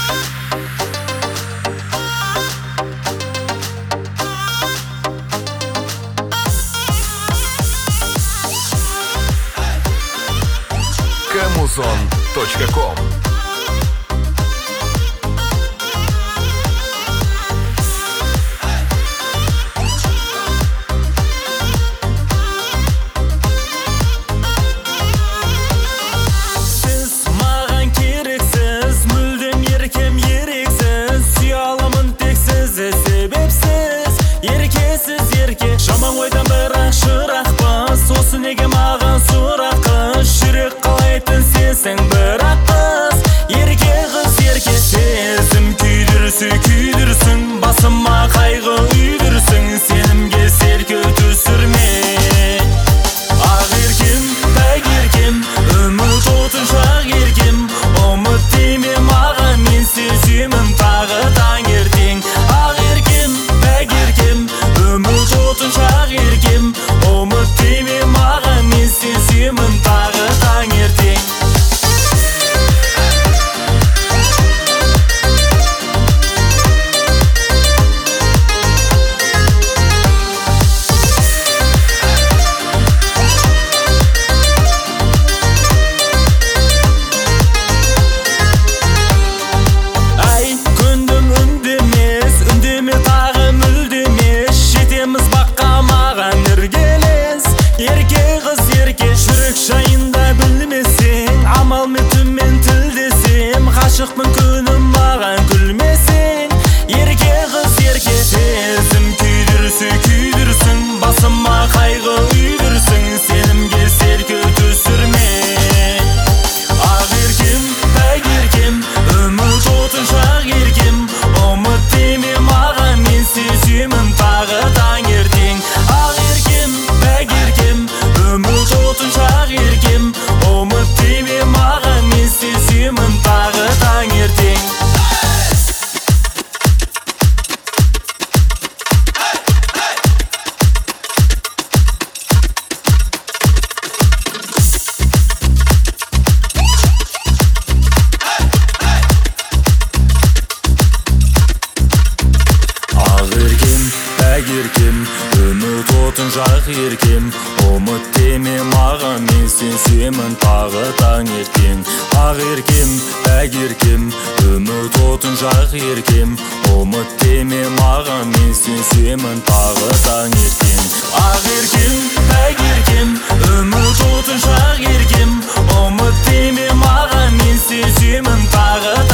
Kamuzon.com. Жаман ойдан бірақ шырақпыз, осы неге маған сұрақ қыз? Жүрек қалайтын сенсің бірақ қыз, ерке қыз ерке. Сезім күйдірсің, басыма қайғы үйдірсің, сенімге селкеу түсірме. Ақ еркем, пәк еркем, үміт отын шақ еркем, ұмыт деме маған, мен сеземін тағы таңертең. Ақ еркем, пәк еркем, үміт отын шақ еркем, ұмыт деме маған, мен сеземін тағы таңертең. Ай, күндім үндеме тағы мүлдемес, жетеміз баққа маған іргелес. Ерке қыз ерке, жүрек жайында білмесең, амалмен түнмен тілдесем, ғашықпын күнім маған күлмесең. Ерке қыз ерке, сезім күйдірсің, басыма қайғы үйдірсің, сенімге селкеу түсірме. Ақ еркем, пәк еркем, үміт отын шақ еркем, ұмыт деме маған, мен сеземін тағы таңертең. Ақ еркем, пәк еркем, үміт отын шақ еркем, ұмыт деме маған, мен сеземін тағы таңертең. Ақ еркем, пәк еркем, үміт отын шақ еркем, ұмыт деме маған, мен сенсемін тағы таңертең. Ақ еркем, пәк еркем, үміт отын шақ еркем, ұмыт деме маған, мен сенсемін тағы таңертең. Ақ еркем, пәк еркем, үміт отын шақ еркем, ұмыт деме маған, мен сеземін тағы